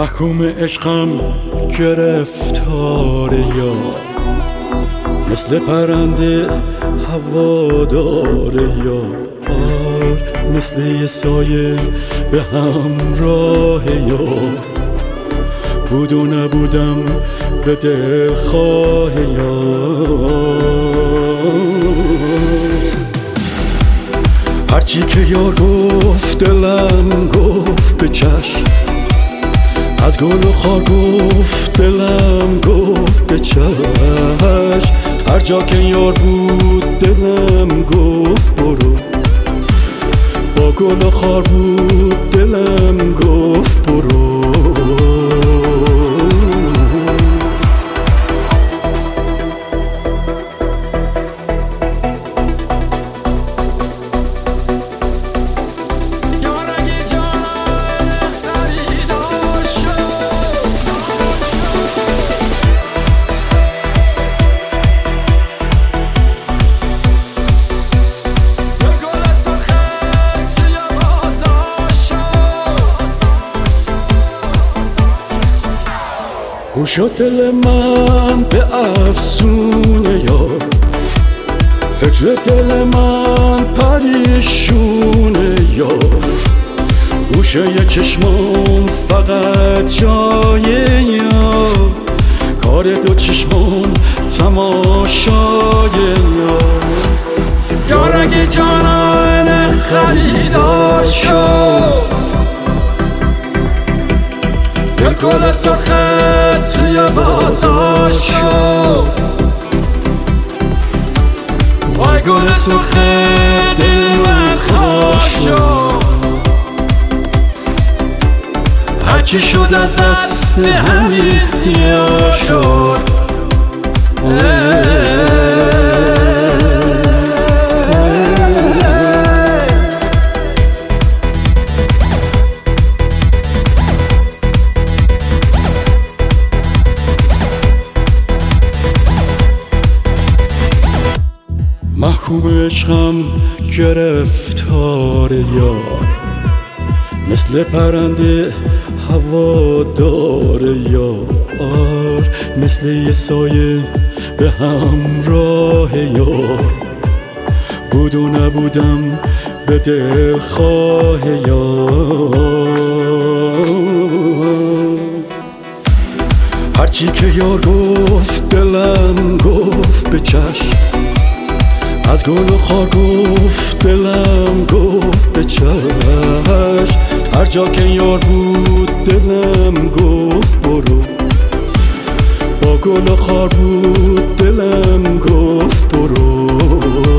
محکوم عشقم گرفتار یار، مثل پرنده هوادار یار، مثل یه سایه به همراه یار، بود و نبودم به دلخواه یار. هرچی که یار گفت دلم گفت به چشم، از گل و خار گفت دلم گفت به چشم، هر جا که یار بود دلم گفت برو، با گل و خار بود دلم گفت برو. گوش و دل من به افسونه یار، فکر دل من پریشونه یار، گوشه ی چشمام فقط جای یار، کار دو چشمام تماشای یار. یار اگه جانان خریدار شد، گل سرخت توی بازار شد، وای گل سرخت دل من خواست شد، هرچی شد از دست همین یا شد. محکوم عشقم گرفتار یار، مثل پرنده هوادار یار، مثل یه سایه به همراه یار، بود و نبودم به دلخواه یار. هرچی که یار گفت دلم گفت به چشم، از گل و خار گفت دلم گفت به چشم، هر جا که یار بود دلم گفت برو، با گل و خار بود دلم گفت برو.